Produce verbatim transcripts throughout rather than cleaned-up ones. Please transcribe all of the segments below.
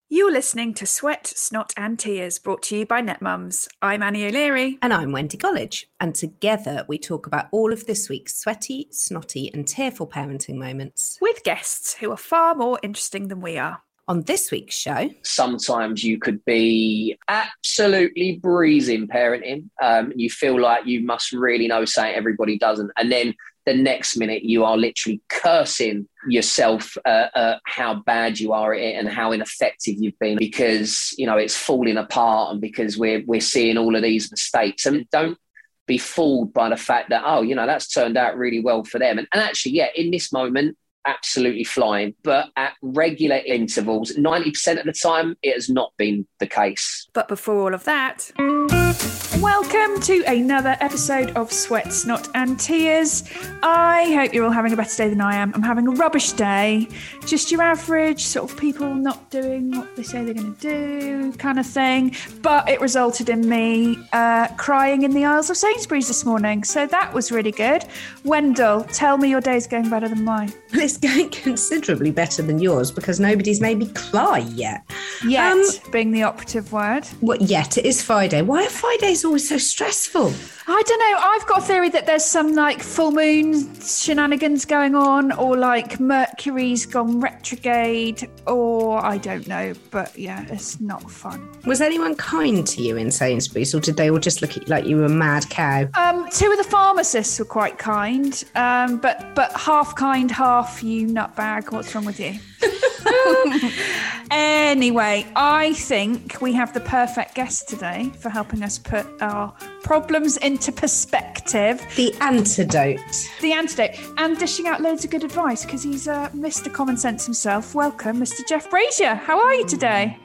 You're listening to Sweat, Snot and Tears, brought to you by NetMums. I'm Annie O'Leary. And I'm Wendy College. And together we talk about all of this week's sweaty, snotty and tearful parenting moments. With guests who are far more interesting than we are. On this week's show... Sometimes you could be absolutely breezing parenting. Um, you feel like you must really know something everybody doesn't. And then the next minute you are literally cursing yourself uh, uh, how bad you are at it and how ineffective you've been because, you know, it's falling apart and because we're we're seeing all of these mistakes. And don't be fooled by the fact that, oh, you know, that's turned out really well for them. And, and actually, yeah, in this moment, absolutely flying. But at regular intervals, ninety percent of the time, it has not been the case. But before all of that... Welcome to another episode of Sweat, Snot and Tears. I hope you're all having a better day than I am. I'm having a rubbish day. Just your average sort of people not doing what they say they're going to do kind of thing. But it resulted in me uh, crying in the aisles of Sainsbury's this morning. So that was really good. Wendell, tell me your day's going better than mine. Well, it's going considerably better than yours because nobody's made me cry yet. Yet, um, being the operative word. What, yet? It is Friday. Why are Fridays always so stressful? I don't know. I've got a theory that there's some like full moon shenanigans going on, or like Mercury's gone retrograde, or I don't know. But yeah, it's not fun. Was anyone kind to you in Sainsbury's, or did they all just look at you like you were a mad cow? Um, two of the pharmacists were quite kind, um, but but half kind, half you nutbag. What's wrong with you? Anyway, I think we have the perfect guest today for helping us put our problems into perspective. The antidote. The antidote. And dishing out loads of good advice because he's uh, Mister Common Sense himself. Welcome, Mister Jeff Brazier. How are you today?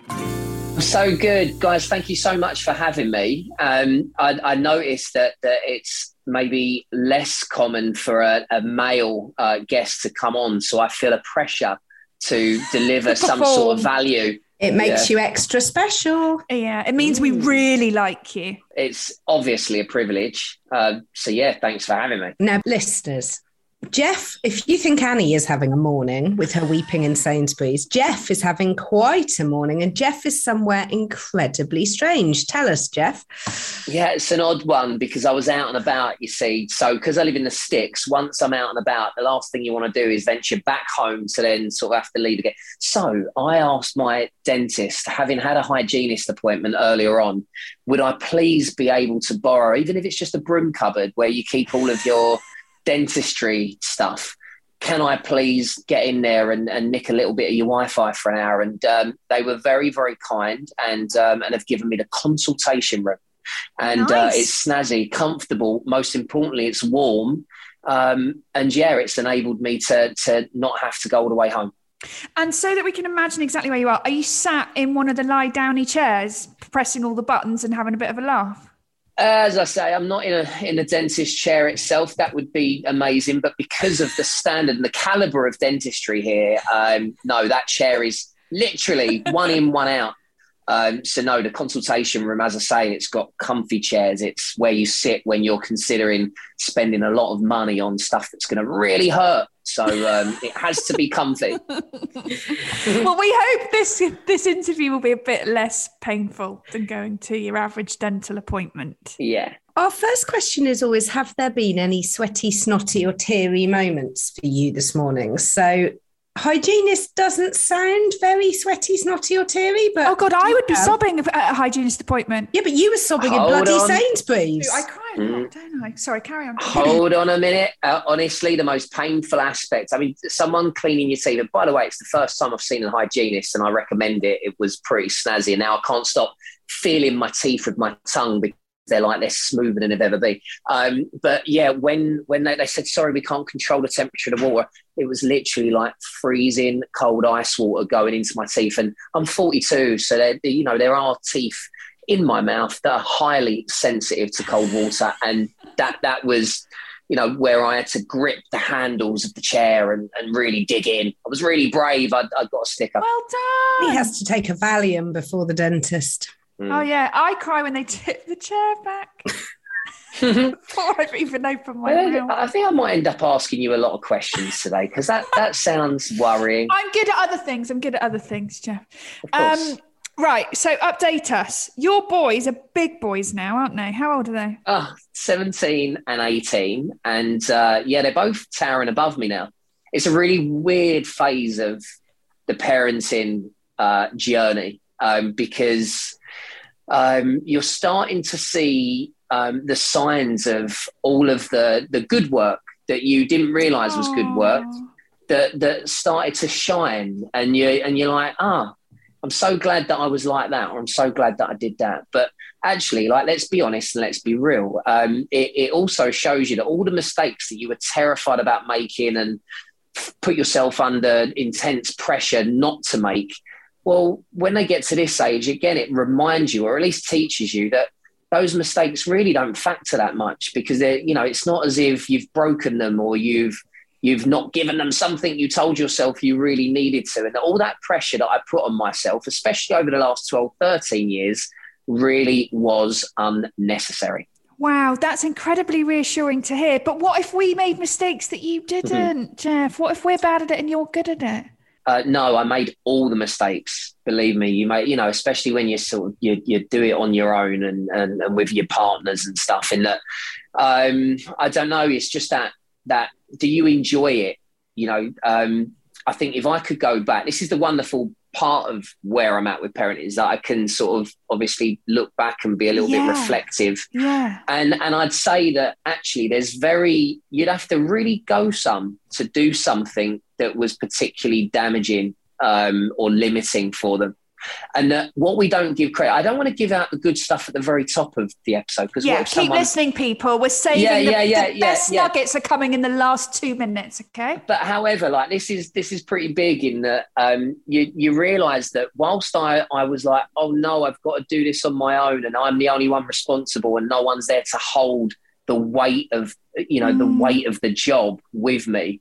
So good, guys. Thank you so much for having me. Um, I, I noticed that, that it's maybe less common for a, a male uh, guest to come on, so I feel a pressure to deliver some sort of value. It makes yeah. you extra special. Yeah, it means we really like you. It's obviously a privilege. Uh, so yeah, thanks for having me. Now, listeners, Jeff, if you think Annie is having a morning with her weeping in Sainsbury's, Jeff is having quite a morning, and Jeff is somewhere incredibly strange. Tell us, Jeff. Yeah, it's an odd one because I was out and about, you see. So because I live in the sticks, once I'm out and about, the last thing you want to do is venture back home to then sort of have to leave again. So I asked my dentist, having had a hygienist appointment earlier on, would I please be able to borrow, even if it's just a broom cupboard where you keep all of your dentistry stuff, can I please get in there and, and nick a little bit of your Wi-Fi for an hour? And um, they were very, very kind and um, and have given me the consultation room. And nice. uh, it's snazzy, comfortable. Most importantly, it's warm. Um, and yeah, it's enabled me to to not have to go all the way home. And so that we can imagine exactly where you are, are you sat in one of the lie-downy chairs, pressing all the buttons and having a bit of a laugh? As I say, I'm not in a in a dentist chair itself. That would be amazing. But because of the standard and the calibre of dentistry here, um, no, that chair is literally one in, one out. Um, so no, the consultation room, as I say, it's got comfy chairs. It's where you sit when you're considering spending a lot of money on stuff that's going to really hurt. So um, it has to be comfy. Well, we hope this this interview will be a bit less painful than going to your average dental appointment. Yeah. Our first question is always, have there been any sweaty, snotty or teary moments for you this morning? So hygienist doesn't sound very sweaty, snotty or teary, but... Oh, God, I would be sobbing at a hygienist appointment. Yeah, but you were sobbing Hold in bloody on. Sainsbury's. I cry a lot, don't I? Sorry, carry on. Hold on a minute. Uh, honestly, the most painful aspect, I mean, someone cleaning your teeth, and by the way, it's the first time I've seen a hygienist and I recommend it. It was pretty snazzy. And now I can't stop feeling my teeth with my tongue because they're like, they're smoother than they've ever been. Um, but yeah, when when they, they said, sorry, we can't control the temperature of the water, it was literally like freezing cold ice water going into my teeth. And I'm forty-two, so there, you know, there are teeth in my mouth that are highly sensitive to cold water. And that that was, you know, where I had to grip the handles of the chair and, and really dig in. I was really brave. I, I got a sticker. Well done. He has to take a Valium before the dentist. Mm. Oh, yeah. I cry when they tip the chair back. Before I've even opened my I, mouth. I think I might end up asking you a lot of questions today because that, that sounds worrying. I'm good at other things. I'm good at other things, Jeff. Of course. Um, right. So update us. Your boys are big boys now, aren't they? How old are they? Oh, seventeen and eighteen. And uh, yeah, they're both towering above me now. It's a really weird phase of the parenting uh, journey um, because um, you're starting to see um, the signs of all of the, the good work that you didn't realise was good work that, that started to shine. And, you, and you're like, ah, I'm so glad that I was like that, or I'm so glad that I did that. But actually, like, let's be honest and let's be real. Um, it, it also shows you that all the mistakes that you were terrified about making and put yourself under intense pressure not to make, well, when they get to this age, again, it reminds you, or at least teaches you, that those mistakes really don't factor that much because they're, you know, it's not as if you've broken them or you've you've not given them something you told yourself you really needed to. And all that pressure that I put on myself, especially over the last twelve, thirteen years, really was unnecessary. Wow, that's incredibly reassuring to hear. But what if we made mistakes that you didn't, mm-hmm. Jeff? What if we're bad at it and you're good at it? Uh, no, I made all the mistakes. Believe me, you may, you know, especially when you sort of you, you do it on your own and, and, and with your partners and stuff. And that, um, I don't know. It's just that that. Do you enjoy it? You know, um, I think if I could go back, this is the wonderful part of where I'm at with parenting, is that I can sort of obviously look back and be a little yeah. bit reflective. Yeah. And and I'd say that actually there's very, you'd have to really go some to do something that was particularly damaging um, or limiting for them. And uh, what we don't give credit, I don't want to give out the good stuff at the very top of the episode. Because yeah, keep someone... listening, people. We're saving yeah, the, yeah, yeah, the yeah, best yeah. nuggets are coming in the last two minutes, okay? But however, like this is this is pretty big in that um, you you realise that whilst I, I was like, oh no, I've got to do this on my own and I'm the only one responsible and no one's there to hold the weight of, you know, mm. the weight of the job with me.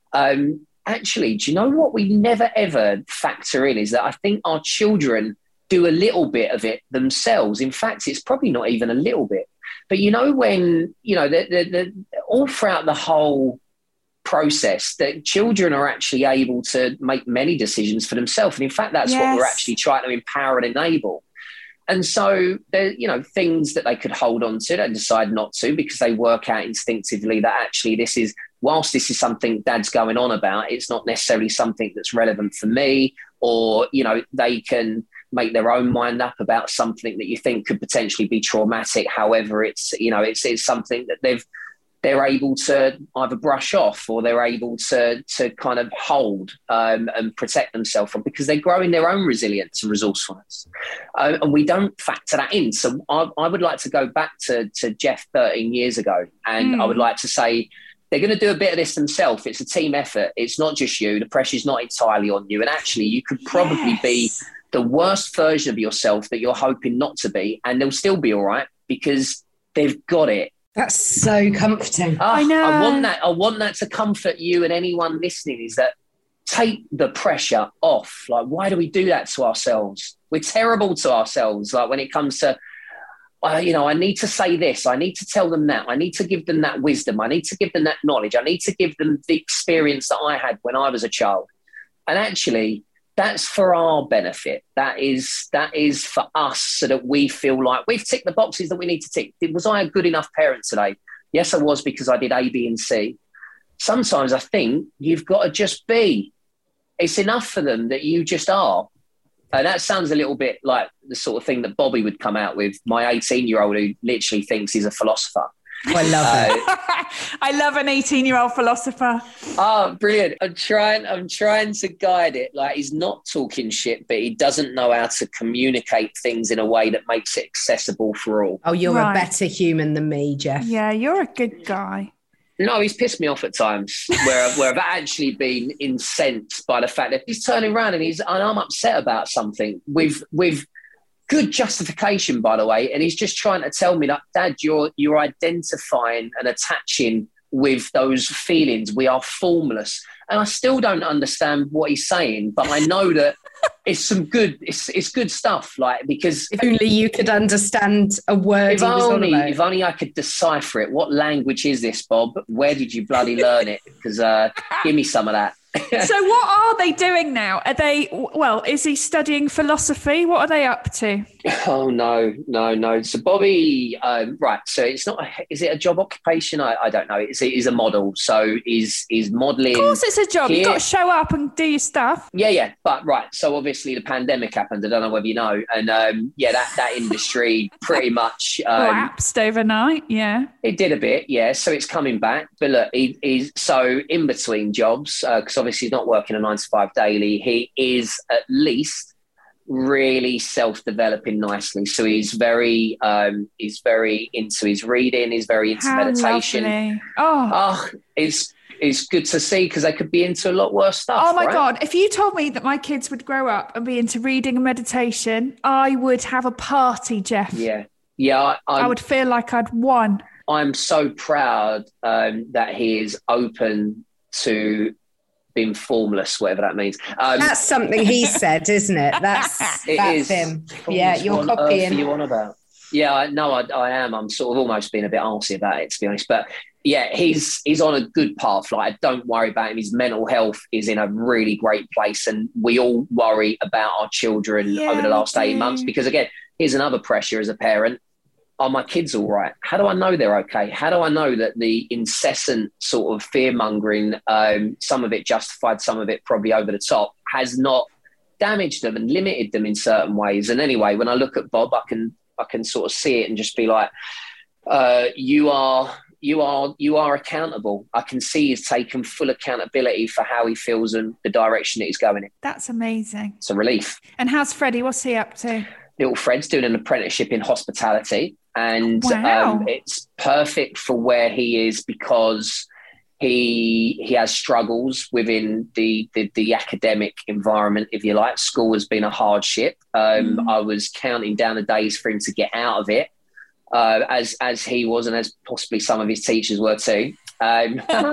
Um, Actually, do you know what we never ever factor in is that I think our children do a little bit of it themselves. In fact, it's probably not even a little bit. But you know, when, you know, the, the, the, all throughout the whole process, that children are actually able to make many decisions for themselves. And in fact, that's yes. what we're actually trying to empower and enable. And so, there, you know, things that they could hold on to, they decide not to because they work out instinctively that actually this is, whilst this is something Dad's going on about, it's not necessarily something that's relevant for me. Or, you know, they can make their own mind up about something that you think could potentially be traumatic. However, it's, you know, it's, it's something that they've, they're able to either brush off or they're able to to kind of hold um, and protect themselves from, because they're growing their own resilience and resourcefulness. Uh, and we don't factor that in. So I, I would like to go back to, to Jeff thirteen years ago. And mm. I would like to say, they're going to do a bit of this themselves. It's a team effort. It's not just you. The pressure's not entirely on you. And actually, you could probably yes. be the worst version of yourself that you're hoping not to be, and they'll still be all right because they've got it. That's so comforting. Oh, I know. I want that. I want that to comfort you and anyone listening, is that take the pressure off. Like, why do we do that to ourselves? We're terrible to ourselves. Like when it comes to, uh, you know, I need to say this. I need to tell them that. I need to give them that wisdom. I need to give them that knowledge. I need to give them the experience that I had when I was a child. And actually, that's for our benefit. That is that is for us, so that we feel like we've ticked the boxes that we need to tick. Was I a good enough parent today? Yes, I was, because I did A, B, and C. Sometimes I think you've got to just be. It's enough for them that you just are. And that sounds a little bit like the sort of thing that Bobby would come out with, my eighteen-year-old who literally thinks he's a philosopher. I love uh, it. I love an eighteen-year-old philosopher. Oh, brilliant. I'm trying, I'm trying to guide it. Like, he's not talking shit, but he doesn't know how to communicate things in a way that makes it accessible for all. Oh, you're right. a better human than me, Jeff. Yeah, you're a good guy. No, he's pissed me off at times where, where I've actually been incensed by the fact that he's turning around and he's, and I'm upset about something with, with good justification, by the way. And he's just trying to tell me that, Dad, you're, you're identifying and attaching with those feelings. We are formless. And I still don't understand what he's saying, but I know that it's some good, it's it's good stuff. Like, because if only you could understand a word if he was only, on about. If only I could decipher it. What language is this, Bob? Where did you bloody learn it? Because uh, give me some of that. So what are they doing now? Are they, well, is he studying philosophy? What are they up to? Oh, no, no, no. So Bobby, um, right, so it's not, is it a job occupation? I, I don't know. It's, he's a model. So he's, he's modelling. Of course it's a job. Here. You've got to show up and do your stuff. Yeah, yeah. But right, so obviously the pandemic happened. I don't know whether you know. And um, yeah, that, that industry pretty much... Um, collapsed overnight, yeah. It did a bit, yeah. So it's coming back. But look, he, he's so in between jobs, because uh, obviously he's not working a nine to five daily. He is at least really self-developing nicely. So he's very, um, he's very into his reading. He's very into How meditation. Lovely. Oh, oh, it's it's good to see, because they could be into a lot worse stuff. Oh my right? God. If you told me that my kids would grow up and be into reading and meditation, I would have a party, Jeff. Yeah. Yeah. I, I would feel like I'd won. I'm so proud um, that he is open to being formless, whatever that means. Um, that's something he said, isn't it? That's, it that's is. him. Formless, yeah, you're what on copying. earth are you on about? Yeah, I, no, I, I am. I'm sort of almost being a bit arsy about it, to be honest. But yeah, he's he's on a good path. Like, don't worry about him. His mental health is in a really great place, and we all worry about our children Yeah, over the last we eight do. months. Because again, here's another pressure as a parent. Are my kids all right? How do I know they're okay? How do I know that the incessant sort of fear mongering, um, some of it justified, some of it probably over the top, has not damaged them and limited them in certain ways? And anyway, when I look at Bob, I can I can sort of see it and just be like, uh, you are you are you are accountable. I can see he's taken full accountability for how he feels and the direction that he's going in. That's amazing. It's a relief. And how's Freddie? What's he up to? Little Fred's doing an apprenticeship in hospitality, and Wow. um, it's perfect for where he is, because he he has struggles within the, the the academic environment, if you like. School has been a hardship. Um, Mm. I was counting down the days for him to get out of it, uh, as as he was, and as possibly some of his teachers were too. Um, um,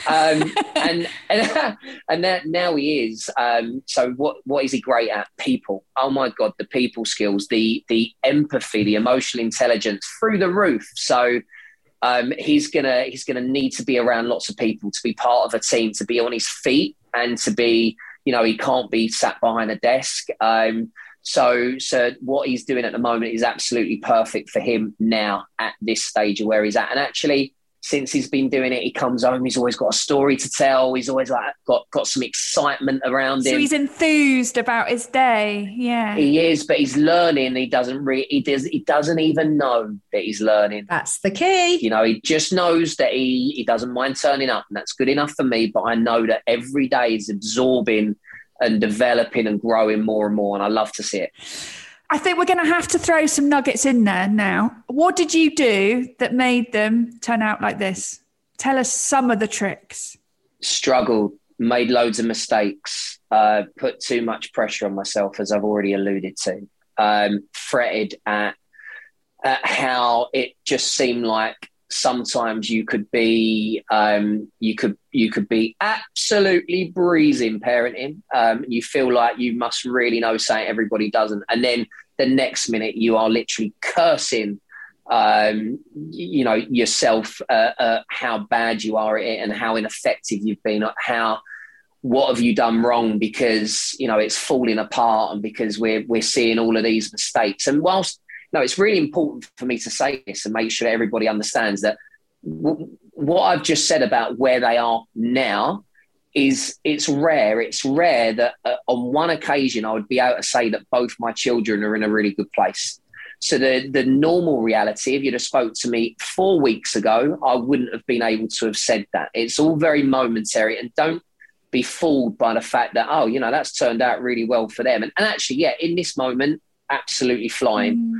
and and and that, now he is. Um, so what what is he great at? People. Oh my God, the people skills, the the empathy, the emotional intelligence through the roof. So um, he's gonna he's gonna need to be around lots of people, to be part of a team, to be on his feet, and to be, you know, he can't be sat behind a desk. Um, so so what he's doing at the moment is absolutely perfect for him now at this stage of where he's at. And actually, since he's been doing it, he comes home, he's always got a story to tell. He's always like got, got some excitement around him. So he's enthused about his day. Yeah. He is, but he's learning. He doesn't really, he does, he doesn't even know that he's learning. That's the key. You know, he just knows that he, he doesn't mind turning up, and that's good enough for me. But I know that every day he's absorbing and developing and growing more and more. And I love to see it. I think we're going to have to throw some nuggets in there now. What did you do that made them turn out like this? Tell us some of the tricks. Struggled, made loads of mistakes, uh, put too much pressure on myself, as I've already alluded to, um, fretted at, at how it just seemed like sometimes you could be um, you could you could be absolutely breezing parenting. Um, you feel like you must really know something everybody doesn't, and then the next minute you are literally cursing, um, you know, yourself, uh, uh, how bad you are at it and how ineffective you've been. How what have you done wrong? Because you know it's falling apart, and because we're we're seeing all of these mistakes. And whilst no, it's really important for me to say this and make sure everybody understands that w- what I've just said about where they are now is it's rare. It's rare that uh, on one occasion I would be able to say that both my children are in a really good place. So the, the normal reality, if you'd have spoke to me four weeks ago, I wouldn't have been able to have said that. It's all very momentary, and don't be fooled by the fact that, oh, you know, that's turned out really well for them. And, and actually, yeah, in this moment, absolutely flying. Mm.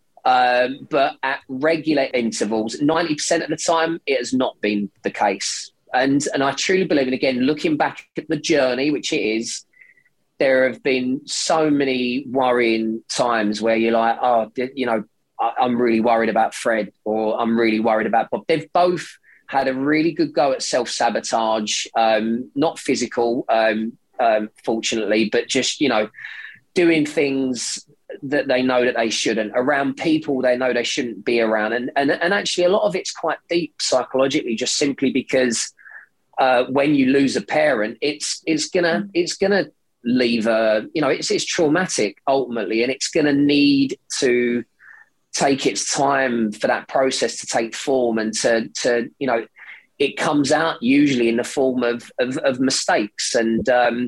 Um, but at regular intervals, ninety percent of the time, it has not been the case. And and I truly believe, and again, looking back at the journey, which it is, there have been so many worrying times where you're like, oh, you know, I, I'm really worried about Fred, or I'm really worried about Bob. They've both had a really good go at self-sabotage, um, not physical, um, um, fortunately, but just, you know, doing things that they know that they shouldn't, around people they know they shouldn't be around. And, and, and actually a lot of it's quite deep psychologically, just simply because uh, when you lose a parent, it's, it's gonna, it's gonna leave a, you know, it's, it's traumatic ultimately, and it's gonna need to take its time for that process to take form and to, to you know, it comes out usually in the form of, of, of mistakes and, um,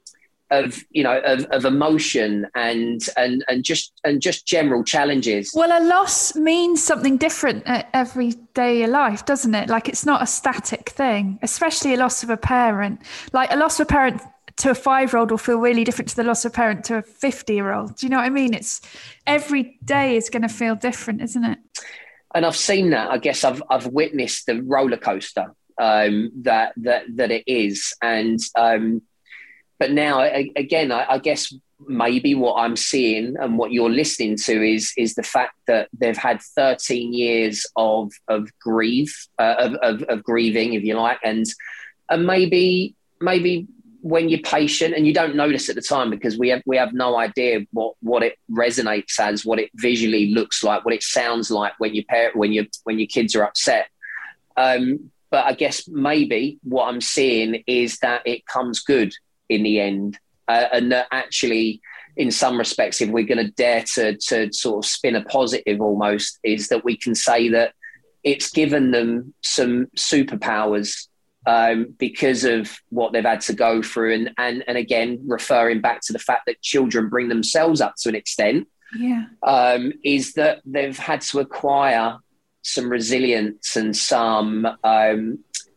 of, you know, of, of emotion and, and, and just, and just general challenges. Well, a loss means something different at every day of your life, doesn't it? Like, it's not a static thing, especially a loss of a parent. Like, a loss of a parent to a five-year-old will feel really different to the loss of a parent to a fifty-year-old. Do you know what I mean? It's every day is going to feel different, isn't it? And I've seen that. I guess I've I've witnessed the roller coaster um, that that that it is, and um, but now I, again, I, I guess maybe what I'm seeing and what you're listening to is is the fact that they've had thirteen years of of grief, uh, of, of of grieving, if you like, and and maybe maybe. when you're patient and you don't notice at the time, because we have we have no idea what what it resonates as, what it visually looks like, what it sounds like when you parent when you when your kids are upset. Um, but I guess maybe what I'm seeing is that it comes good in the end, uh, and that actually, in some respects, if we're going to dare to to sort of spin a positive, almost, is that we can say that it's given them some superpowers. Um, because of what they've had to go through. And, and, and again, referring back to the fact that children bring themselves up to an extent, yeah, um, is that they've had to acquire some resilience and some, um,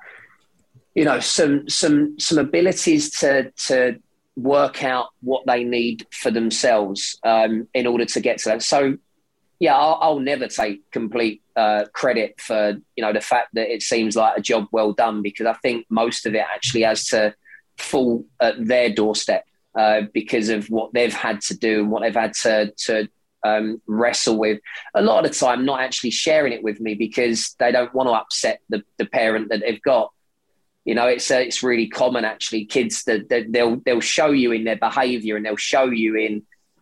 you know, some, some, some abilities to, to work out what they need for themselves um, in order to get to that. So, yeah, I'll, I'll never take complete uh, credit for, you know, the fact that it seems like a job well done, because I think most of it actually has to fall at their doorstep uh, because of what they've had to do and what they've had to, to um, wrestle with. A lot of the time, not actually sharing it with me because they don't want to upset the, the parent that they've got. You know, it's uh, it's really common actually. Kids that, that they'll they'll show you in their behaviour and they'll show you in.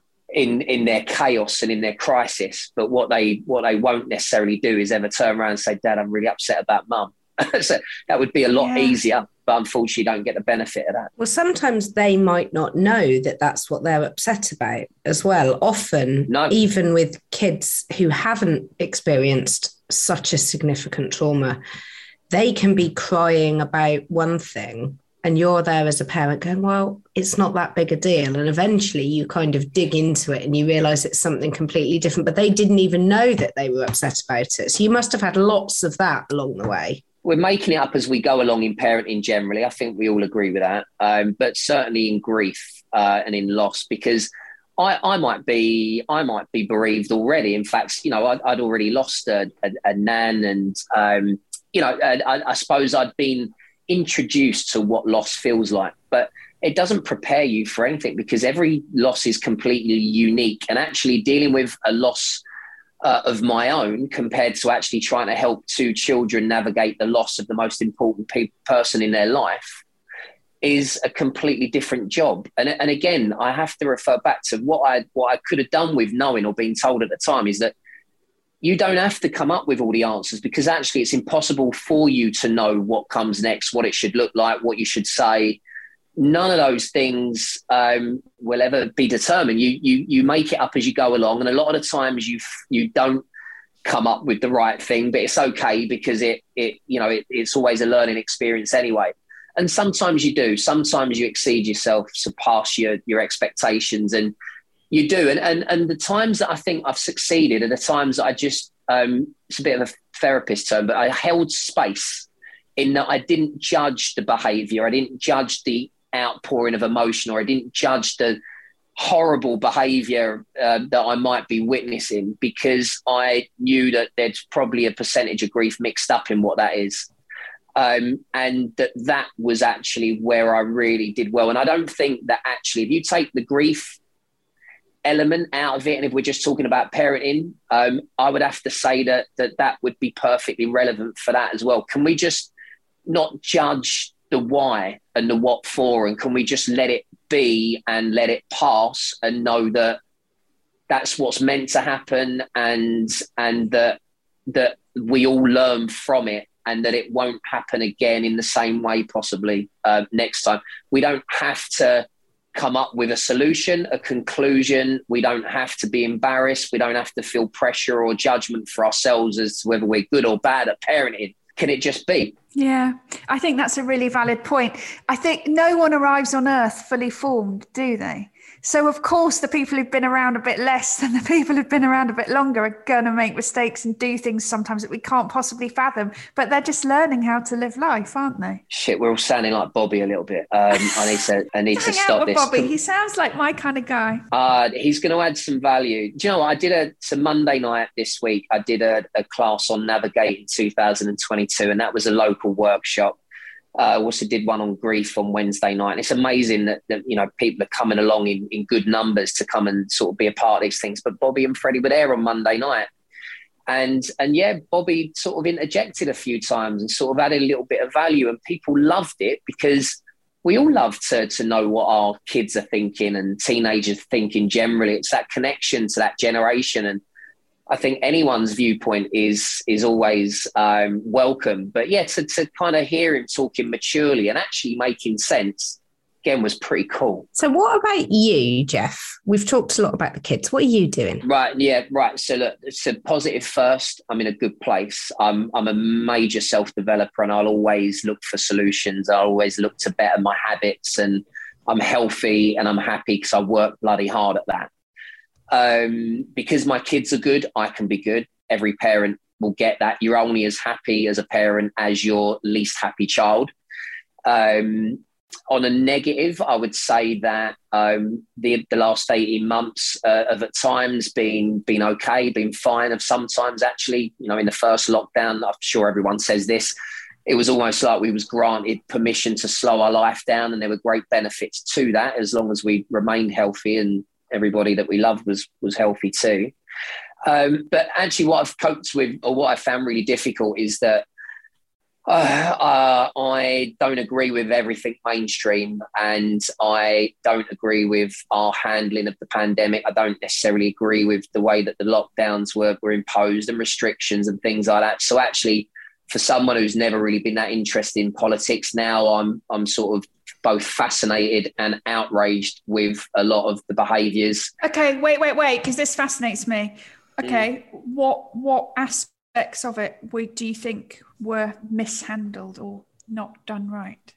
in in their chaos and in their crisis, but what they what they won't necessarily do is ever turn around and say, Dad, I'm really upset about Mum. So that would be a lot yeah. easier, but unfortunately you don't get the benefit of that. Well, sometimes they might not know that that's what they're upset about as well. Often, no. even with kids who haven't experienced such a significant trauma, they can be crying about one thing, and you're there as a parent going, well, it's not that big a deal. And eventually you kind of dig into it and you realise it's something completely different, but they didn't even know that they were upset about it. So you must have had lots of that along the way. We're making it up as we go along in parenting generally. I think we all agree with that. Um, but certainly in grief uh, and in loss, because I, I might be I might be bereaved already. In fact, you know, I'd, I'd already lost a, a, a nan, and, um, you know, I, I suppose I'd been introduced to what loss feels like, but it doesn't prepare you for anything, because every loss is completely unique. And actually dealing with a loss uh, of my own compared to actually trying to help two children navigate the loss of the most important pe- person in their life is a completely different job. And, and again, I have to refer back to what I what I could have done with knowing or being told at the time, is that you don't have to come up with all the answers, because actually it's impossible for you to know what comes next, what it should look like, what you should say. None of those things um, will ever be determined. You, you, you make it up as you go along. And a lot of the times you, you don't come up with the right thing, but it's okay, because it, it, you know, it, it's always a learning experience anyway. And sometimes you do, sometimes you exceed yourself, surpass your, your expectations, and you do. And, and and the times that I think I've succeeded are the times that I just, um, it's a bit of a therapist term, but I held space in that I didn't judge the behavior. I didn't judge the outpouring of emotion, or I didn't judge the horrible behavior uh, that I might be witnessing, because I knew that there's probably a percentage of grief mixed up in what that is. Um, and that that was actually where I really did well. And I don't think that actually, if you take the grief element out of it, and if we're just talking about parenting, um, I would have to say that, that that would be perfectly relevant for that as well. Can we just not judge the why and the what for, and can we just let it be and let it pass and know that that's what's meant to happen, and and that that we all learn from it, and that it won't happen again in the same way possibly uh, next time. We don't have to come up with a solution, a conclusion. We don't have to be embarrassed. We don't have to feel pressure or judgment for ourselves as to whether we're good or bad at parenting. Can it just be? Yeah, I think that's a really valid point. I think no one arrives on earth fully formed, do they? So, of course, the people who've been around a bit less than the people who've been around a bit longer are going to make mistakes and do things sometimes that we can't possibly fathom. But they're just learning how to live life, aren't they? Shit, we're all sounding like Bobby a little bit. Um, I need to, I need to Hang out stop with this. Bobby. He sounds like my kind of guy. Uh, he's going to add some value. Do you know what? I did a, it's a Monday night this week. I did a, a class on navigating two thousand twenty-two, and that was a local workshop. I uh, also did one on grief on Wednesday night. And it's amazing that, that you know, people are coming along in, in good numbers to come and sort of be a part of these things. But Bobby and Freddie were there on Monday night. And, and yeah, Bobby sort of interjected a few times and sort of added a little bit of value. And people loved it because we all love to, to know what our kids are thinking and teenagers thinking generally. It's that connection to that generation. And I think anyone's viewpoint is is always um, welcome. But yeah, to, to kind of hear him talking maturely and actually making sense, again, was pretty cool. So what about you, Jeff? We've talked a lot about the kids. What are you doing? Right, yeah, right. So look, so positive first. I'm in a good place. I'm, I'm a major self-developer, and I'll always look for solutions. I always look to better my habits, and I'm healthy and I'm happy because I work bloody hard at that. Um, because my kids are good, I can be good. Every parent will get that. You're only as happy as a parent as your least happy child. Um, on a negative, I would say that um, the the last eighteen months uh, have at times been been okay, been fine. Of sometimes actually, you know, in the first lockdown, I'm sure everyone says this, it was almost like we was granted permission to slow our life down, and there were great benefits to that as long as we remained healthy and everybody that we loved was was healthy too. Um, but actually what I've coped with, or what I found really difficult, is that uh, uh, I don't agree with everything mainstream, and I don't agree with our handling of the pandemic. I don't necessarily agree with the way that the lockdowns were, were imposed and restrictions and things like that. So actually, for someone who's never really been that interested in politics, now I'm I'm sort of both fascinated and outraged with a lot of the behaviours. Okay, wait, wait, wait, because this fascinates me. Okay, mm. what what aspects of it would, do you think were mishandled or not done right?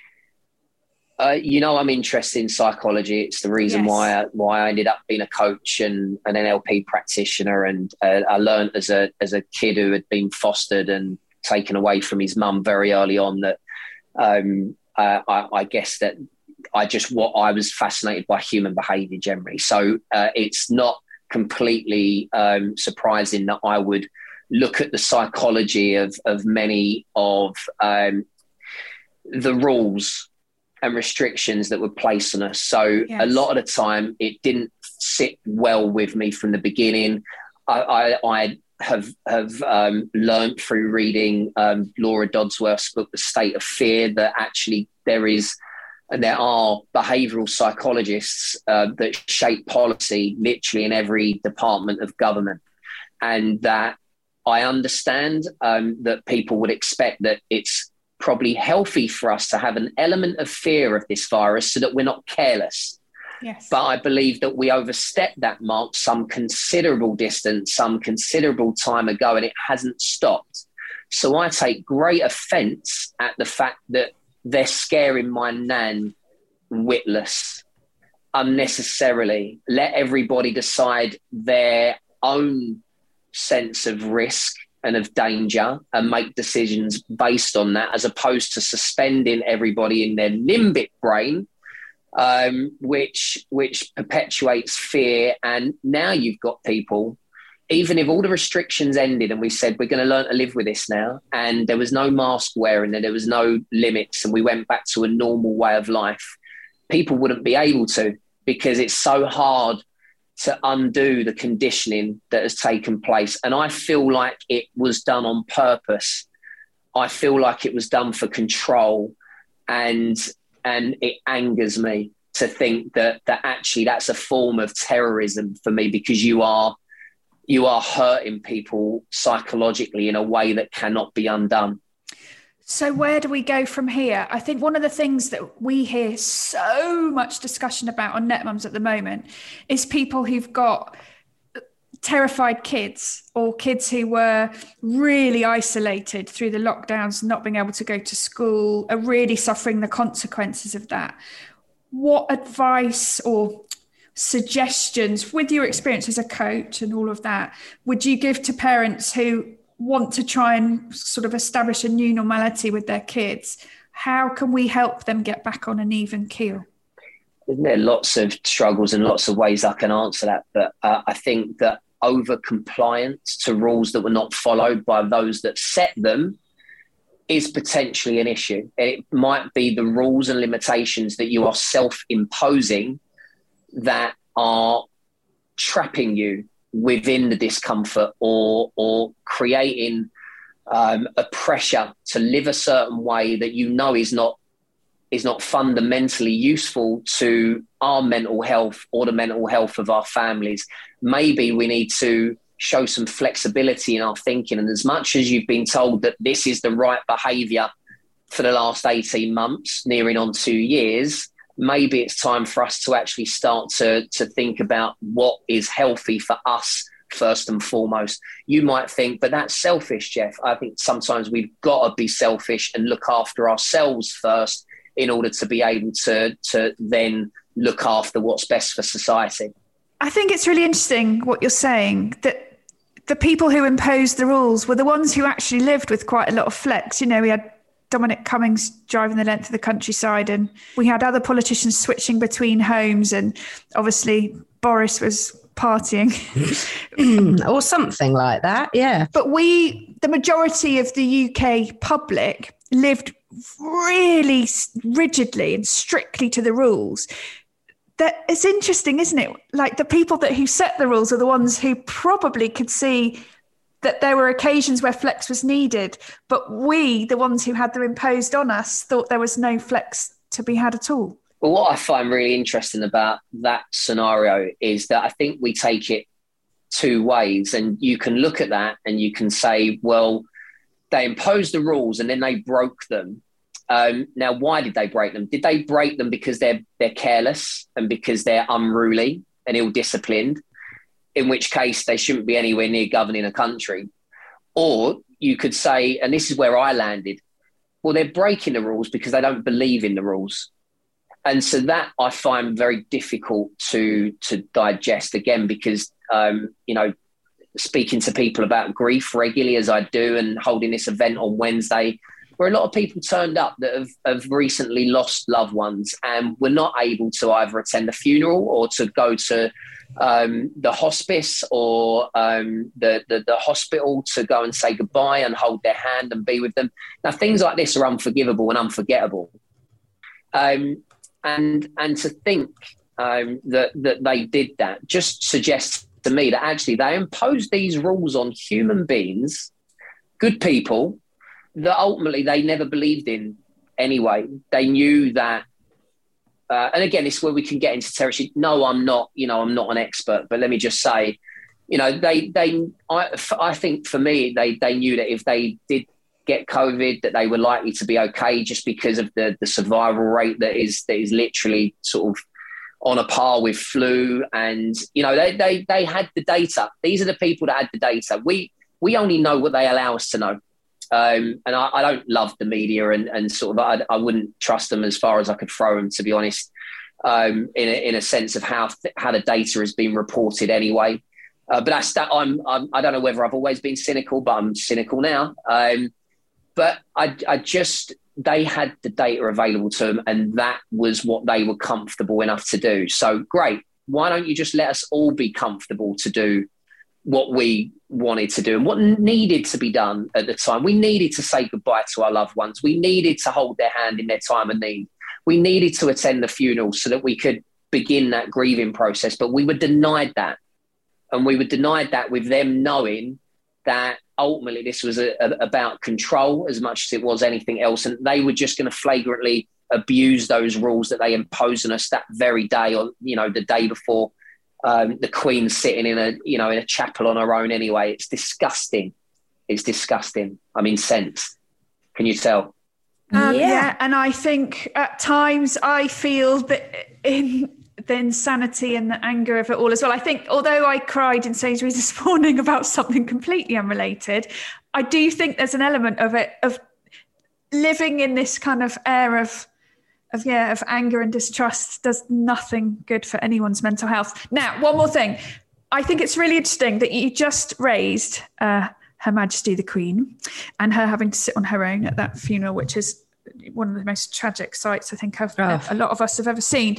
Uh, you know, I'm interested in psychology. It's the reason yes. why I, why I ended up being a coach and an N L P practitioner. And uh, I learned as a as a kid who had been fostered and taken away from his mum very early on that um, uh, I, I guess that I just what I was fascinated by human behaviour generally. So uh, it's not completely um, surprising that I would look at the psychology of of many of um, the rules and restrictions that were placed on us. So yes. a lot of the time it didn't sit well with me from the beginning. I, I, I have have um, learned through reading um, Laura Dodsworth's book, The State of Fear, that actually there is and there are behavioural psychologists uh, that shape policy literally in every department of government. And that I understand um, that people would expect that it's probably healthy for us to have an element of fear of this virus so that we're not careless. Yes. But I believe that we overstepped that mark some considerable distance, some considerable time ago, and it hasn't stopped. So I take great offence at the fact that they're scaring my nan witless unnecessarily. Let everybody decide their own sense of risk and of danger and make decisions based on that, as opposed to suspending everybody in their limbic brain, um, which which perpetuates fear. And now you've got people, even if all the restrictions ended and we said we're going to learn to live with this now, and there was no mask wearing and there was no limits and we went back to a normal way of life, people wouldn't be able to, because it's so hard to undo the conditioning that has taken place. And I feel like it was done on purpose. I feel like it was done for control, and and it angers me to think that that actually that's a form of terrorism for me, because you are you are hurting people psychologically in a way that cannot be undone. So where do we go from here? I think one of the things that we hear so much discussion about on Net Mums at the moment is people who've got terrified kids, or kids who were really isolated through the lockdowns, not being able to go to school, are really suffering the consequences of that. What advice or suggestions, with your experience as a coach and all of that, would you give to parents who want to try and sort of establish a new normality with their kids? How can we help them get back on an even keel? There are lots of struggles and lots of ways I can answer that, but uh, I think that over compliance to rules that were not followed by those that set them is potentially an issue. It might be the rules and limitations that you are self-imposing that are trapping you within the discomfort, or or creating um, a pressure to live a certain way that you know is not is not fundamentally useful to our mental health or the mental health of our families. Maybe we need to show some flexibility in our thinking. And as much as you've been told that this is the right behaviour for the last eighteen months, nearing on two years, maybe it's time for us to actually start to, to think about what is healthy for us first and foremost. You might think, but that's selfish, Jeff. I think sometimes we've got to be selfish and look after ourselves first in order to be able to, to then look after what's best for society. I think it's really interesting what you're saying, that the people who imposed the rules were the ones who actually lived with quite a lot of flex. You know, we had Dominic Cummings driving the length of the countryside, and we had other politicians switching between homes, and obviously Boris was partying. Or something like that, yeah. But we, the majority of the U K public, lived really rigidly and strictly to the rules. That it's interesting, isn't it? Like, the people that who set the rules are the ones who probably could see that there were occasions where flex was needed, but we, the ones who had them imposed on us, thought there was no flex to be had at all. Well, what I find really interesting about that scenario is that I think we take it two ways, and you can look at that and you can say, well, they imposed the rules and then they broke them. Um, now, why did they break them? Did they break them because they're they're careless and because they're unruly and ill-disciplined, in which case they shouldn't be anywhere near governing a country? Or you could say, and this is where I landed, well, they're breaking the rules because they don't believe in the rules. And so that I find very difficult to to digest, again, because, um, you know, speaking to people about grief regularly as I do, and holding this event on Wednesday, where a lot of people turned up that have, have recently lost loved ones and were not able to either attend the funeral or to go to um, the hospice or um, the, the, the hospital to go and say goodbye and hold their hand and be with them. Now, things like this are unforgivable and unforgettable. Um, and and to think um, that, that they did that just suggests to me that actually they imposed these rules on human beings, good people, that ultimately they never believed in anyway. They knew that, uh, and again, it's where we can get into territory. No, I'm not, you know, I'm not an expert, but let me just say, you know, they, they, I, I think for me, they, they knew that if they did get COVID, that they were likely to be okay, just because of the, the survival rate that is, that is literally sort of on a par with flu. And, you know, they, they, they had the data. These are the people that had the data. We, we only know what they allow us to know. Um, and I, I don't love the media, and, and sort of I, I wouldn't trust them as far as I could throw them, to be honest, um, in, a, in a sense of how th- how the data has been reported anyway. Uh, but that's that. I'm, I'm I don't know whether I've always been cynical, but I'm cynical now. Um, but I, I just they had the data available to them, and that was what they were comfortable enough to do. So great. Why don't you just let us all be comfortable to do what we wanted to do and what needed to be done at the time? We needed to say goodbye to our loved ones. We needed to hold their hand in their time of need. We needed to attend the funeral so that we could begin that grieving process. But we were denied that. And we were denied that with them knowing that ultimately this was a, a, about control as much as it was anything else. And they were just going to flagrantly abuse those rules that they imposed on us that very day, or, you know, the day before um, the Queen's sitting in a, you know, in a chapel on her own anyway. It's disgusting. It's disgusting. I'm incensed. Can you tell? Um, yeah. yeah. And I think at times I feel that in the insanity and the anger of it all as well. I think although I cried in Sainsbury's this morning about something completely unrelated, I do think there's an element of it, of living in this kind of air of, of yeah, of anger and distrust does nothing good for anyone's mental health. Now, one more thing. I think it's really interesting that you just raised uh, Her Majesty the Queen and her having to sit on her own at that funeral, which is one of the most tragic sights I think I've, Oh. a lot of us have ever seen.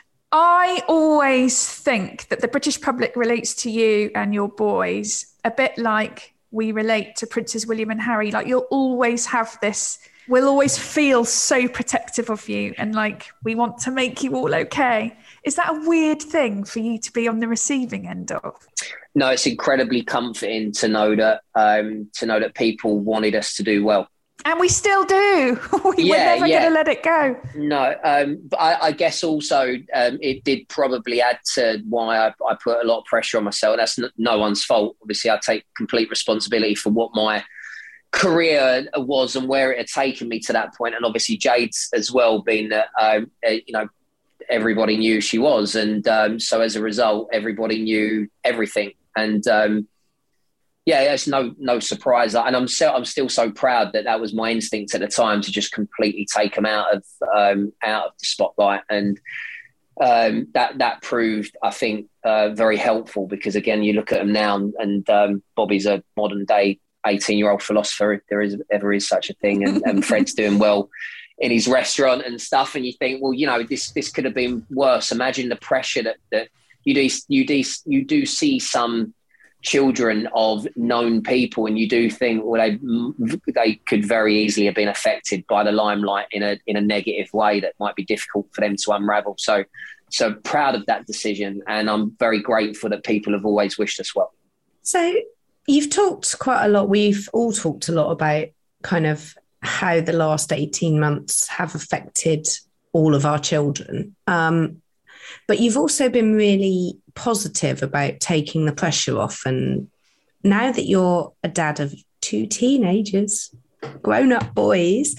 I always think that the British public relates to you and your boys a bit like we relate to Princes William and Harry. Like, you'll always have this, we'll always feel so protective of you and like we want to make you all okay. Is that a weird thing for you to be on the receiving end of? No, it's incredibly comforting to know that um, to know that people wanted us to do well. And we still do. we, Yeah, we're never yeah. going to let it go. No, um, but I, I guess also um, it did probably add to why I, I put a lot of pressure on myself. That's n- no one's fault. Obviously, I take complete responsibility for what my career was and where it had taken me to that point. And obviously Jade's as well, being that, um, uh, you know, everybody knew she was. And um, so as a result, everybody knew everything. And um, yeah, it's no no surprise. And I'm so, I'm still so proud that that was my instinct at the time, to just completely take them out of um, out of the spotlight. And um, that that proved, I think, uh, very helpful, because again, you look at them now, and, and um, Bobby's a modern day eighteen-year-old philosopher, if there is ever is such a thing, and, and Fred's doing well in his restaurant and stuff. And you think, well, you know, this this could have been worse. Imagine the pressure that that you do you do you do see some children of known people, and you do think, well, they they could very easily have been affected by the limelight in a in a negative way that might be difficult for them to unravel. So, so proud of that decision, and I'm very grateful that people have always wished us well. So you've talked quite a lot. We've all talked a lot about kind of how the last eighteen months have affected all of our children. Um, but you've also been really positive about taking the pressure off. And now that you're a dad of two teenagers, grown-up boys,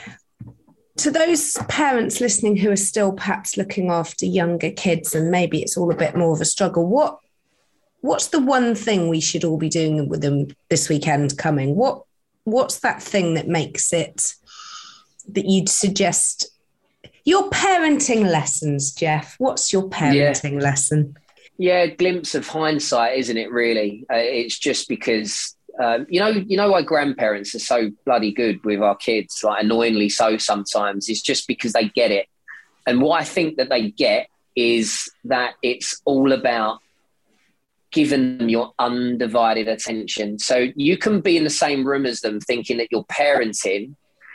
to those parents listening who are still perhaps looking after younger kids and maybe it's all a bit more of a struggle, what what's the one thing we should all be doing with them this weekend coming? What what's that thing that makes it, that you'd suggest? Your parenting lessons, Jeff. What's your parenting yeah. lesson? Yeah, a glimpse of hindsight, isn't it, really? Uh, it's just because, um, you know, you know why grandparents are so bloody good with our kids, like annoyingly so sometimes, it's just because they get it. And what I think that they get is that it's all about giving them your undivided attention. So you can be in the same room as them thinking that you're parenting,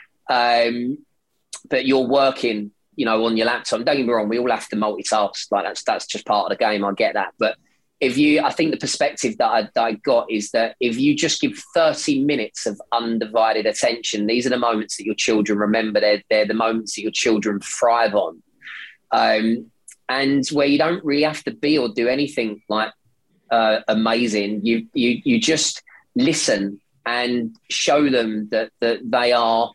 um, but you're working, you know, on your laptop. Don't get me wrong, we all have to multitask. Like that's that's just part of the game. I get that. But if you, I think the perspective that I, that I got is that if you just give thirty minutes of undivided attention, these are the moments that your children remember. They're, they're the moments that your children thrive on. Um, and where you don't really have to be or do anything like uh, amazing. You, you, you just listen and show them that, that they are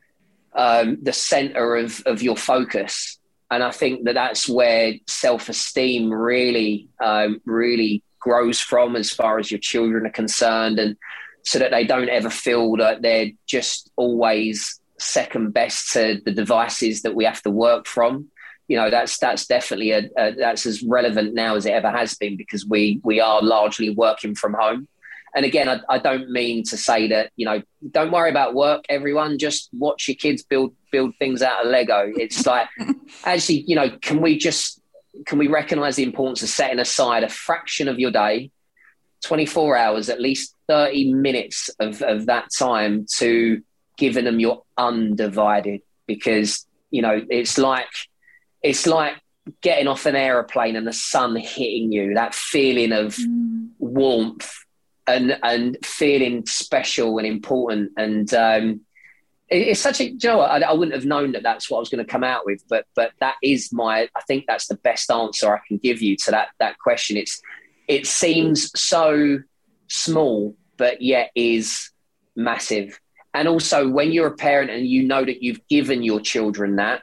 Um, the center of, of your focus. And I think that that's where self-esteem really, um, really grows from as far as your children are concerned. And so that they don't ever feel that they're just always second best to the devices that we have to work from. You know, that's, that's definitely a, a that's as relevant now as it ever has been, because we, we are largely working from home. And again, I, I don't mean to say that, you know, don't worry about work, everyone. Just watch your kids build build things out of Lego. It's like, actually, you know, can we just, can we recognise the importance of setting aside a fraction of your day, twenty-four hours, at least thirty minutes of, of that time to giving them your undivided? Because, you know, it's like, it's like getting off an aeroplane and the sun hitting you, that feeling of mm. warmth and and feeling special and important. And um, it, it's such a, you know what, I, I wouldn't have known that that's what I was going to come out with, but but that is my, I think that's the best answer I can give you to that that question. It's It seems so small, but yet is massive. And also when you're a parent and you know that you've given your children that,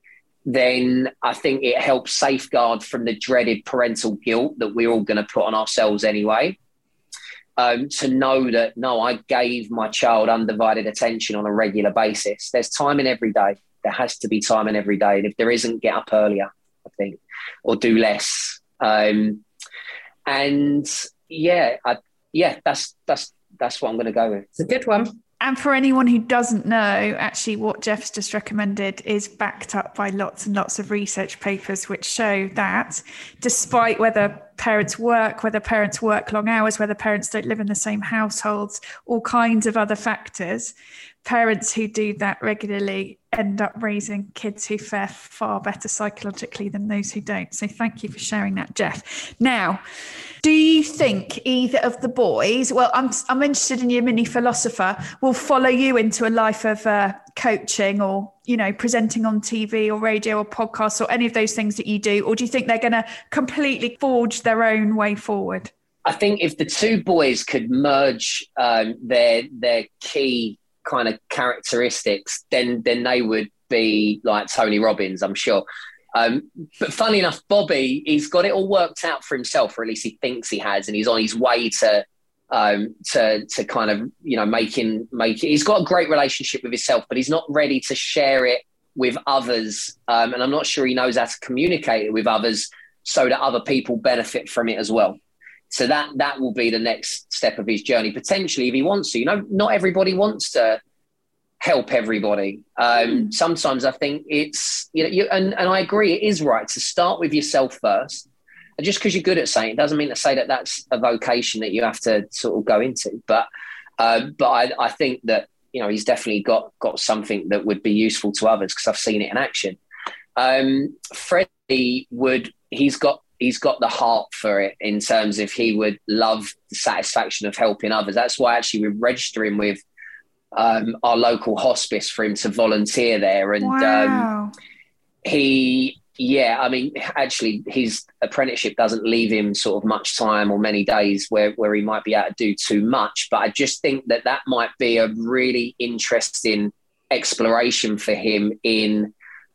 then I think it helps safeguard from the dreaded parental guilt that we're all going to put on ourselves anyway. Um, to know that, no, I gave my child undivided attention on a regular basis. There's time in every day. There has to be time in every day. And if there isn't, get up earlier, I think, or do less. Um, and yeah, I, yeah, that's, that's, that's what I'm going to go with. It's a good one. And for anyone who doesn't know, actually what Jeff's just recommended is backed up by lots and lots of research papers which show that despite whether parents work, whether parents work long hours, whether parents don't live in the same households, all kinds of other factors, parents who do that regularly end up raising kids who fare far better psychologically than those who don't. So thank you for sharing that, Jeff. Now, do you think either of the boys, well, I'm I'm interested in your mini philosopher, will follow you into a life of uh, coaching or, you know, presenting on T V or radio or podcasts or any of those things that you do? Or do you think they're going to completely forge their own way forward? I think if the two boys could merge um, their their key kind of characteristics, then then they would be like Tony Robbins, I'm sure. Um, but funny enough, Bobby, he's got it all worked out for himself, or at least he thinks he has, and he's on his way to um, to to kind of, you know, making make it. He's got a great relationship with himself, but he's not ready to share it with others, um, and I'm not sure he knows how to communicate it with others so that other people benefit from it as well. So that that will be the next step of his journey, potentially, if he wants to. You know, not everybody wants to help everybody. Um, mm. Sometimes I think it's, you know, you, and, and I agree, it is right to start with yourself first. And just because you're good at saying it doesn't mean to say that that's a vocation that you have to sort of go into. But uh, but I, I think that, you know, he's definitely got got something that would be useful to others because I've seen it in action. Um, Freddie would, he's got, he's got the heart for it in terms of he would love the satisfaction of helping others. That's why actually we're registering with um, our local hospice for him to volunteer there. And wow. um, he, yeah, I mean, actually his apprenticeship doesn't leave him sort of much time or many days where, where he might be able to do too much. But I just think that that might be a really interesting exploration for him in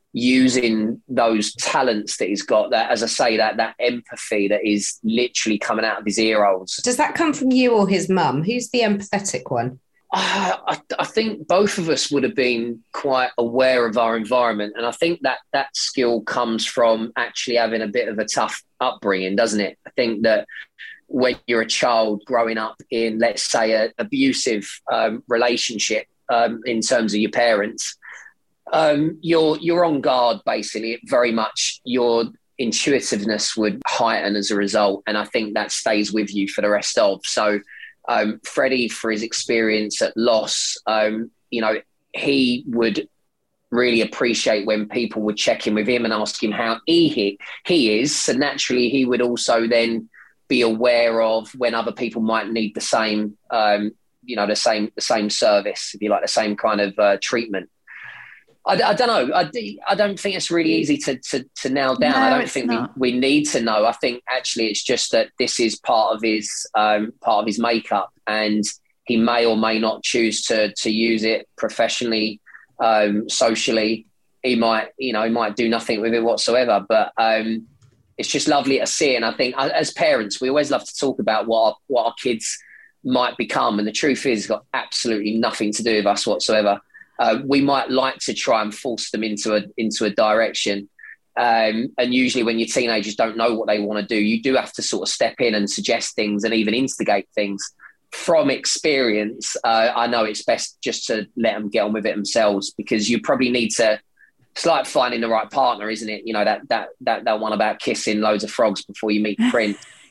using those talents that he's got, that, as I say, that that empathy that is literally coming out of his ear holes. Does that come from you or his mum? Who's the empathetic one? Uh, I, I think both of us would have been quite aware of our environment. And I think that that skill comes from actually having a bit of a tough upbringing, doesn't it? I think that when you're a child growing up in, let's say, an abusive um, relationship um, in terms of your parents, Um, you're you're on guard, basically. Very much your intuitiveness would heighten as a result, and I think that stays with you for the rest of. So, um, Freddie, for his experience at loss, um, you know, he would really appreciate when people would check in with him and ask him how he he is. So naturally, he would also then be aware of when other people might need the same, um, you know, the same the same service, if you like, the same kind of uh, treatment. I, I don't know. I, I don't think it's really easy to to, to nail down. No, I don't think we, we need to know. I think actually it's just that this is part of his um, part of his makeup, and he may or may not choose to to use it professionally, um, socially. He might, you know, he might do nothing with it whatsoever. But um, it's just lovely to see. And I think as parents, we always love to talk about what our, what our kids might become. And the truth is, it's got absolutely nothing to do with us whatsoever. Uh, we might like to try and force them into a into a direction. Um, and usually when your teenagers don't know what they want to do, you do have to sort of step in and suggest things and even instigate things. From experience, uh, I know it's best just to let them get on with it themselves, because you probably need to, it's like finding the right partner, isn't it? You know, that that that that one about kissing loads of frogs before you meet the prince.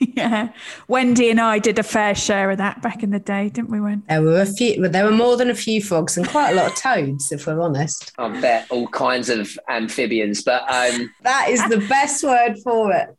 Yeah. Wendy and I did a fair share of that back in the day, didn't we, Wen? There were a few, well, there were more than a few frogs and quite a lot of toads, if we're honest. I bet all kinds of amphibians, but um, that is the best word for it.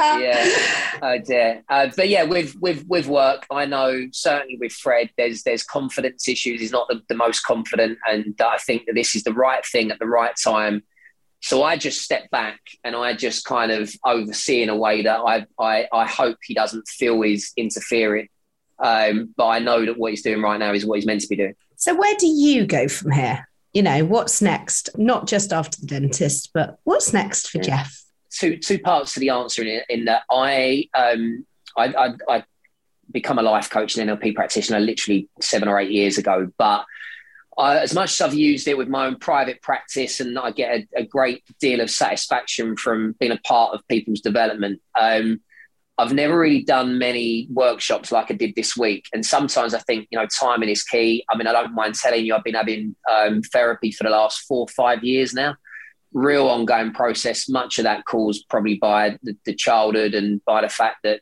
yeah, oh dear. Uh, but yeah, with with with work, I know certainly with Fred, there's there's confidence issues. He's not the, the most confident, and I think that this is the right thing at the right time. So I just step back and I just kind of oversee in a way that I I, I hope he doesn't feel is interfering. Um, but I know that what he's doing right now is what he's meant to be doing. So where do you go from here? You know, what's next? Not just after the dentist, but what's next for yeah. Jeff? Two two parts to the answer in, in that I um I, I I become a life coach and N L P practitioner literally seven or eight years ago, but Uh, as much as I've used it with my own private practice and I get a, a great deal of satisfaction from being a part of people's development, um, I've never really done many workshops like I did this week. And sometimes I think, you know, timing is key. I mean, I don't mind telling you, I've been having um, therapy for the last four or five years now. Real ongoing process, much of that caused probably by the, the childhood and by the fact that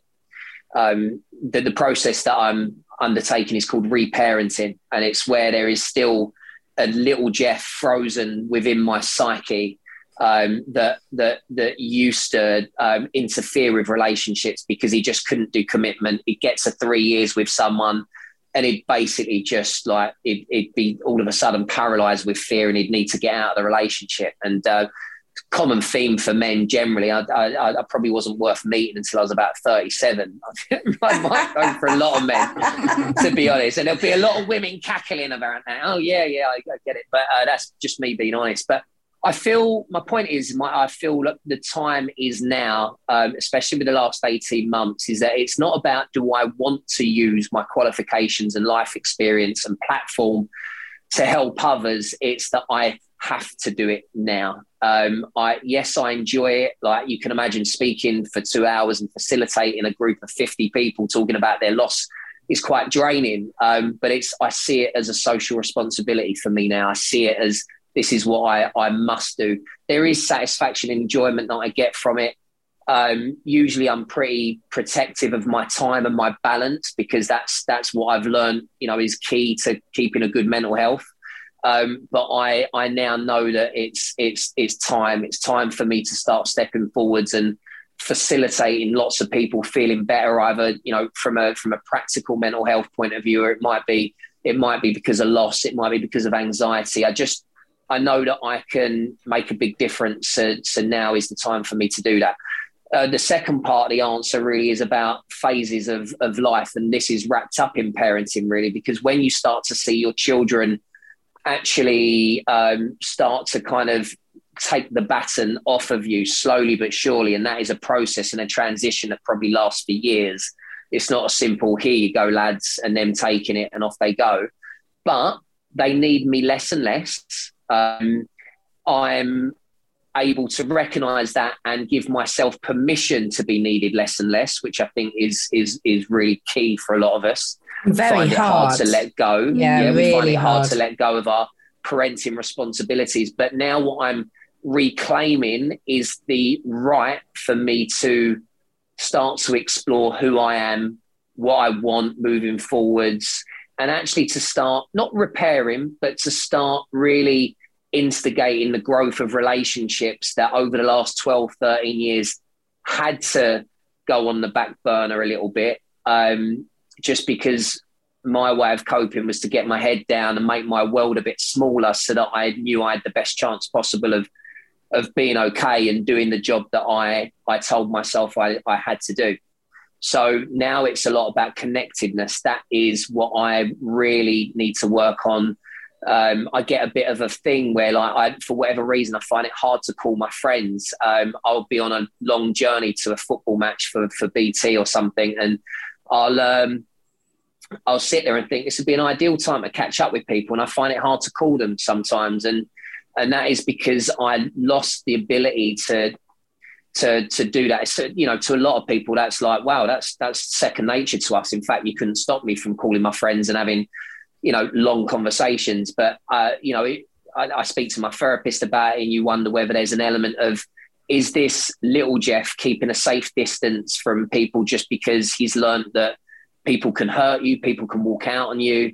um, the, the process that I'm undertaking is called reparenting, and it's where there is still a little Jeff frozen within my psyche um, that that that used to um, interfere with relationships because he just couldn't do commitment. He gets to three years with someone, and he'd basically just like it, it'd be all of a sudden paralyzed with fear, and he'd need to get out of the relationship. And uh, common theme for men generally. I, I, I probably wasn't worth meeting until I was about thirty-seven. I might go for a lot of men, to be honest. And there'll be a lot of women cackling about that. Oh, yeah, yeah, I, I get it. But uh, that's just me being honest. But I feel, my point is, my, I feel that the time is now, um, especially with the last eighteen months, is that it's not about do I want to use my qualifications and life experience and platform to help others. It's that I have to do it now. Um, I yes, I enjoy it. Like you can imagine, speaking for two hours and facilitating a group of fifty people talking about their loss is quite draining. Um, but it's I see it as a social responsibility for me now. I see it as this is what I, I must do. There is satisfaction and enjoyment that I get from it. Um, usually I'm pretty protective of my time and my balance because that's that's what I've learned, you know, is key to keeping a good mental health. Um, but I, I now know that it's it's it's time. It's time for me to start stepping forwards and facilitating lots of people feeling better, either you know from a from a practical mental health point of view, or it might be it might be because of loss, it might be because of anxiety. I just I know that I can make a big difference. So, so now is the time for me to do that. Uh, the second part of the answer really is about phases of of life, and this is wrapped up in parenting really, because when you start to see your children actually um, start to kind of take the baton off of you slowly but surely. And that is a process and a transition that probably lasts for years. It's not a simple, here you go, lads, and them taking it and off they go. But they need me less and less. Um, I'm able to recognise that and give myself permission to be needed less and less, which I think is is is really key for a lot of us. Very find it hard. hard to let go. Yeah, yeah we really find it hard, hard to let go of our parenting responsibilities. But now what I'm reclaiming is the right for me to start to explore who I am, what I want moving forwards, and actually to start not repairing, but to start really instigating the growth of relationships that over the last twelve, thirteen years had to go on the back burner a little bit. Um, just because my way of coping was to get my head down and make my world a bit smaller so that I knew I had the best chance possible of of being okay and doing the job that I, I told myself I, I had to do. So now it's a lot about connectedness. That is what I really need to work on. Um, I get a bit of a thing where, like, I, for whatever reason, I find it hard to call my friends. Um, I'll be on a long journey to a football match for, for B T or something, and I'll um, I'll sit there and think this would be an ideal time to catch up with people, and I find it hard to call them sometimes, and and that is because I lost the ability to to to do that. So, you know, to a lot of people, that's like, wow, that's that's second nature to us. In fact, you couldn't stop me from calling my friends and having, you know, long conversations. But uh, you know, it, I, I speak to my therapist about it, and you wonder whether there's an element of is this little Jeff keeping a safe distance from people just because he's learned that people can hurt you, people can walk out on you?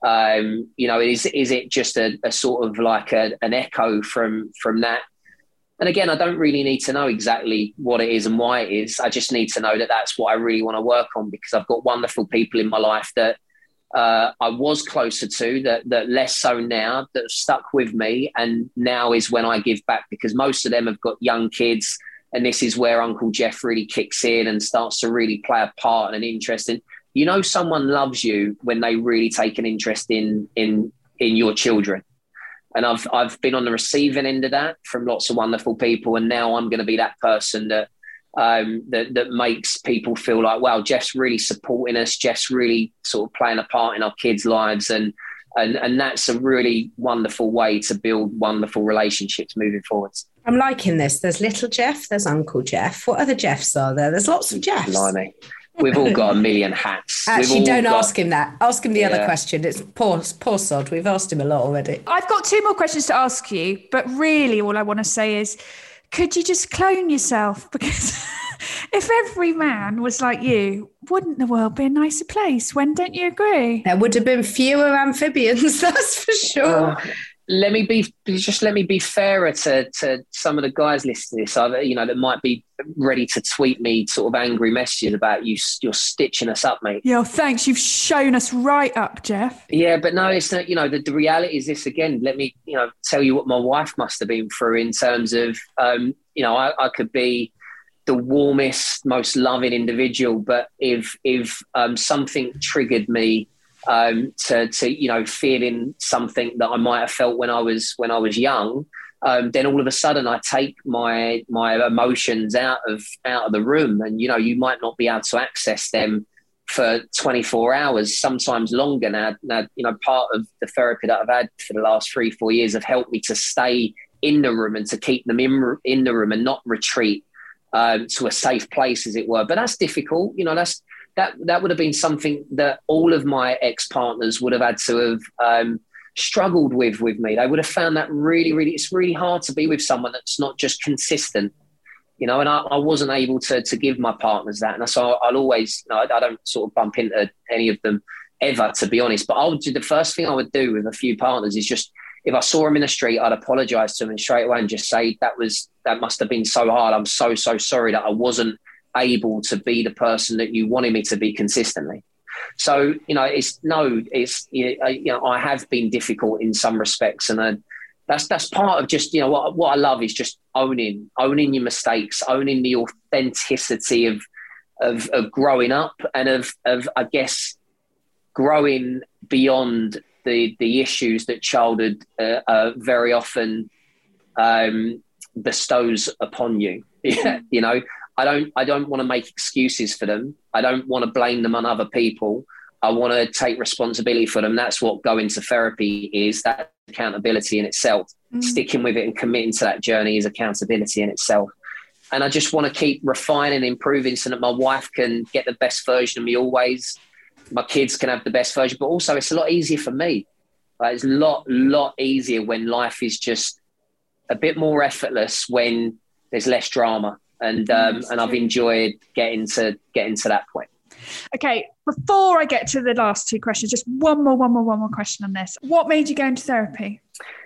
Um, you know, is is it just a, a sort of like a, an echo from from that? And again, I don't really need to know exactly what it is and why it is. I just need to know that that's what I really want to work on, because I've got wonderful people in my life that uh, I was closer to, that that less so now, that have stuck with me. And now is when I give back, because most of them have got young kids. And this is where Uncle Jeff really kicks in and starts to really play a part and an interest in. You know, someone loves you when they really take an interest in in in your children. And I've I've been on the receiving end of that from lots of wonderful people, and now I'm going to be that person that um, that that makes people feel like, wow, Jeff's really supporting us. Jeff's really sort of playing a part in our kids' lives, and and and that's a really wonderful way to build wonderful relationships moving forwards. I'm liking this. There's little Jeff. There's Uncle Jeff. What other Jeffs are there? There's lots of Jeffs. Blimey. We've all got a million hats. Actually, don't got... ask him that. Ask him the yeah. other question. It's poor, poor sod. We've asked him a lot already. I've got two more questions to ask you, but really all I want to say is, could you just clone yourself? Because if every man was like you, wouldn't the world be a nicer place? When don't you agree? There would have been fewer amphibians, that's for sure. Uh, let me be just let me be fairer to to some of the guys listening to this, you know, that might be ready to tweet me sort of angry messages about you. You're stitching us up, mate. Yeah, thanks. You've shown us right up, Jeff. Yeah, but no, it's not. You know, the, the reality is this again. Let me, you know, tell you what my wife must have been through in terms of, um, you know, I, I could be the warmest, most loving individual, but if if um, something triggered me. Um, to, to, you know, feeling something that I might have felt when I was, when I was young, um, then all of a sudden I take my, my emotions out of, out of the room, and, you know, you might not be able to access them for twenty-four hours, sometimes longer. Now, now, you know, part of the therapy that I've had for the last three, four years have helped me to stay in the room and to keep them in, in the room and not retreat um, to a safe place, as it were. But that's difficult. You know, that's, That that would have been something that all of my ex-partners would have had to have um, struggled with with me. They would have found that really, really, it's really hard to be with someone that's not just consistent, you know, and I, I wasn't able to to give my partners that. And so I'll always, you know, I, I don't sort of bump into any of them ever, to be honest. But I would do, the first thing I would do with a few partners is just, if I saw them in the street, I'd apologise to them straight away and just say, that was, that must have been so hard. I'm so, so sorry that I wasn't able to be the person that you wanted me to be consistently. So, you know, it's no, it's, you know, I have been difficult in some respects. And I, that's, that's part of just, you know, what, what I love is just owning, owning your mistakes, owning the authenticity of, of, of growing up and of, of, I guess, growing beyond the, the issues that childhood uh, uh, very often um, bestows upon you. You know, I don't I don't want to make excuses for them. I don't want to blame them on other people. I want to take responsibility for them. That's what going to therapy is. That accountability in itself. Mm. Sticking with it and committing to that journey is accountability in itself. And I just want to keep refining and improving so that my wife can get the best version of me always. My kids can have the best version, but also it's a lot easier for me. Like, it's a lot, lot easier when life is just a bit more effortless, when there's less drama. And um, and I've enjoyed getting to getting to that point. Okay, before I get to the last two questions, just one more, one more, one more question on this. What made you go into therapy?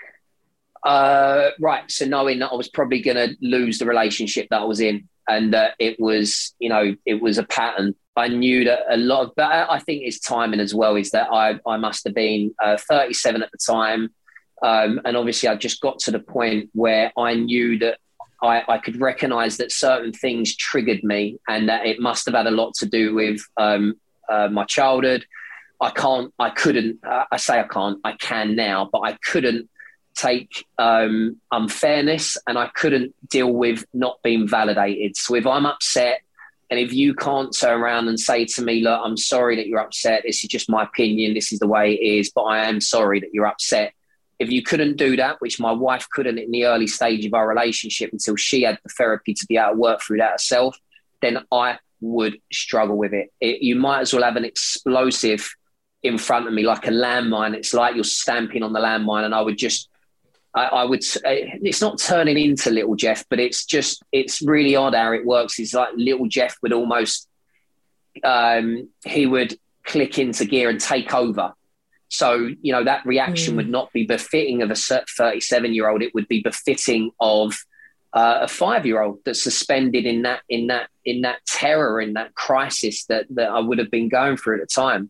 Uh, right, so knowing that I was probably going to lose the relationship that I was in, and that it was, you know, it was a pattern. I knew that a lot of, but I think it's timing as well, is that I, I must have been uh, thirty-seven at the time. Um, and obviously I just got to the point where I knew that I, I could recognize that certain things triggered me, and that it must have had a lot to do with um, uh, my childhood. I can't, I couldn't, uh, I say I can't, I can now, but I couldn't take um, unfairness, and I couldn't deal with not being validated. So if I'm upset, and if you can't turn around and say to me, look, I'm sorry that you're upset, this is just my opinion, this is the way it is, but I am sorry that you're upset. If you couldn't do that, which my wife couldn't in the early stage of our relationship until she had the therapy to be able to work through that herself, then I would struggle with it. it. You might as well have an explosive in front of me, like a landmine. It's like you're stamping on the landmine, and I would just, I, I would. It's not turning into little Jeff, but it's just it's really odd how it works. It's like little Jeff would almost um, he would click into gear and take over. So you know that reaction mm. would not be befitting of a thirty-seven-year-old. It would be befitting of uh, a five-year-old that's suspended in that in that in that terror, in that crisis that that I would have been going through at the time.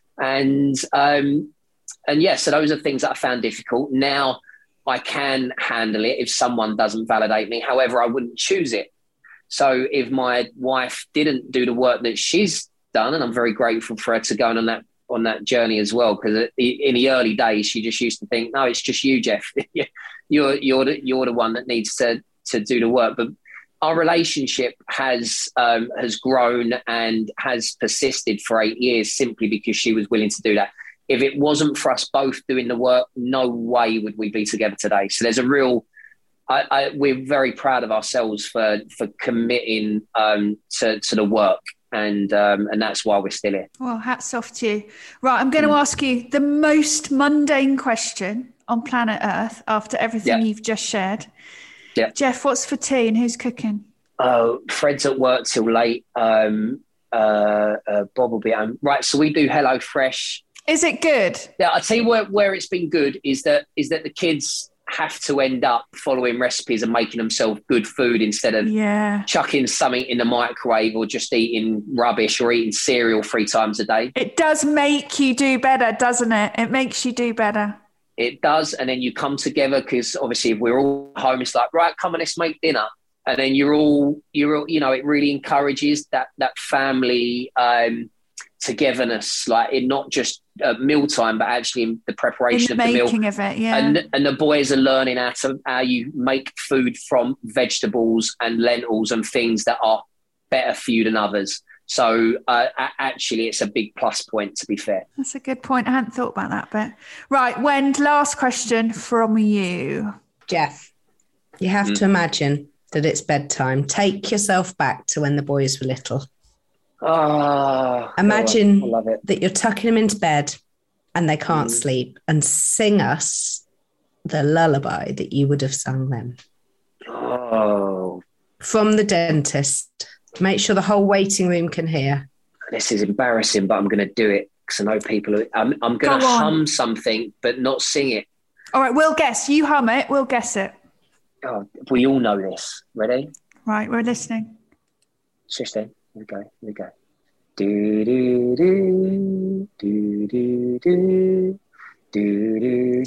And um, and yeah, so those are things that I found difficult. Now I can handle it if someone doesn't validate me. However, I wouldn't choose it. So if my wife didn't do the work that she's done, and I'm very grateful for her to go on that on that journey as well, because in the early days she just used to think, no, it's just you, Jeff. you're you're the, you're the one that needs to to do the work. But our relationship has um, has grown and has persisted for eight years simply because she was willing to do that. If it wasn't for us both doing the work, no way would we be together today. So there's a real, I, I, we're very proud of ourselves for for committing um, to, to the work. And um, and that's why we're still here. Well, hats off to you. Right, I'm going to mm. ask you the most mundane question on planet Earth after everything yeah. you've just shared. Yeah. Jeff, what's for tea and who's cooking? Oh, Fred's at work till late. Um, uh, uh, Bob will be home. Right, so we do Hello Fresh. Is it good? Yeah, I'll tell you where, where it's been good is that is that the kids have to end up following recipes and making themselves good food instead of yeah. chucking something in the microwave or just eating rubbish or eating cereal three times a day. It does make you do better, doesn't it? It makes you do better. It does. And then you come together because obviously if we're all home, it's like, right, come on, let's make dinner. And then you're all, you're all, you know, it really encourages that, that family um, togetherness, like in not just at mealtime, but actually in the preparation in the of the meal. making of it, yeah. And, and the boys are learning how to how you make food from vegetables and lentils and things that are better for you than others. So uh, actually, it's a big plus point, to be fair. That's a good point. I hadn't thought about that bit. Right, Wend, last question from you. Jeff, you have mm. to imagine that it's bedtime. Take yourself back to when the boys were little. Oh, Imagine I love it. that you're tucking them into bed and they can't mm. sleep, and sing us the lullaby that you would have sung them. Oh. From the dentist. Make sure the whole waiting room can hear. This is embarrassing, but I'm going to do it because I know people. Are, I'm, I'm going to hum something, but not sing it. All right, we'll guess. You hum it. We'll guess it. Oh, we all know this. Ready? Right, we're listening. Shush then. Here we go. Here we go. Do do do do do do do do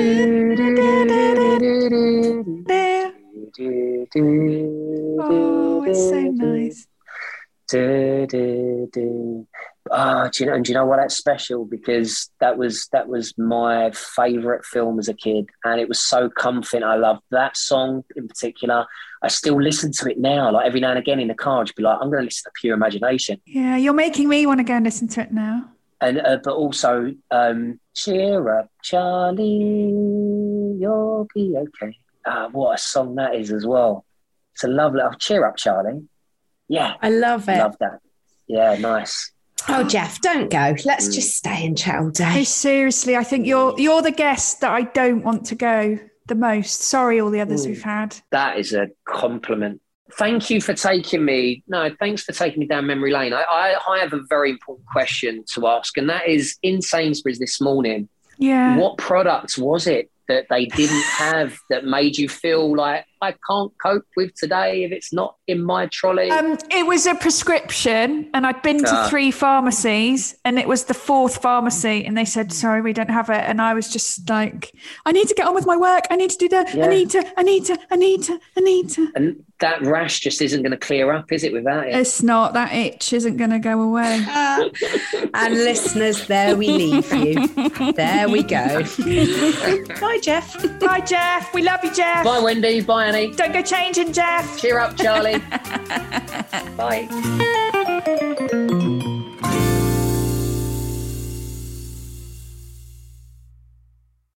do do. Oh, it's so nice. Do, do, do. Oh, do you know? And do you know what? That's special because that was that was my favourite film as a kid, and it was so comforting. I loved that song in particular. I still listen to it now, like every now and again in the car. I'd be like, I'm going to listen to Pure Imagination. Yeah, you're making me want to go and listen to it now. And uh, but also, um, cheer up, Charlie, you'll be okay. Ah, what a song that is as well. It's a lovely. Oh, cheer up, Charlie. Yeah, I love it. Love that. Yeah, nice. Oh, Jeff, don't go. Let's mm. just stay and chat all day. Hey, seriously, I think you're you're the guest that I don't want to go the most. Sorry, all the others mm. we've had. That is a compliment. Thank you for taking me. No, thanks for taking me down memory lane. I, I, I have a very important question to ask, and that is in Sainsbury's this morning. Yeah. What product was it that they didn't have that made you feel like I can't cope with today if it's not in my trolley? Um, it was a prescription, and I'd been to uh, three pharmacies, and it was the fourth pharmacy, and they said, sorry, we don't have it. And I was just like, I need to get on with my work. I need to do that. Yeah. I need to, I need to, I need to, I need to. And that rash just isn't going to clear up, is it, without it? It's not. That itch isn't going to go away. Uh, and listeners, there we leave you. There we go. Bye, Jeff. Bye, Jeff. We love you, Jeff. Bye, Wendy. Bye, Annie. Don't go changing, Jeff. Cheer up, Charlie. Bye.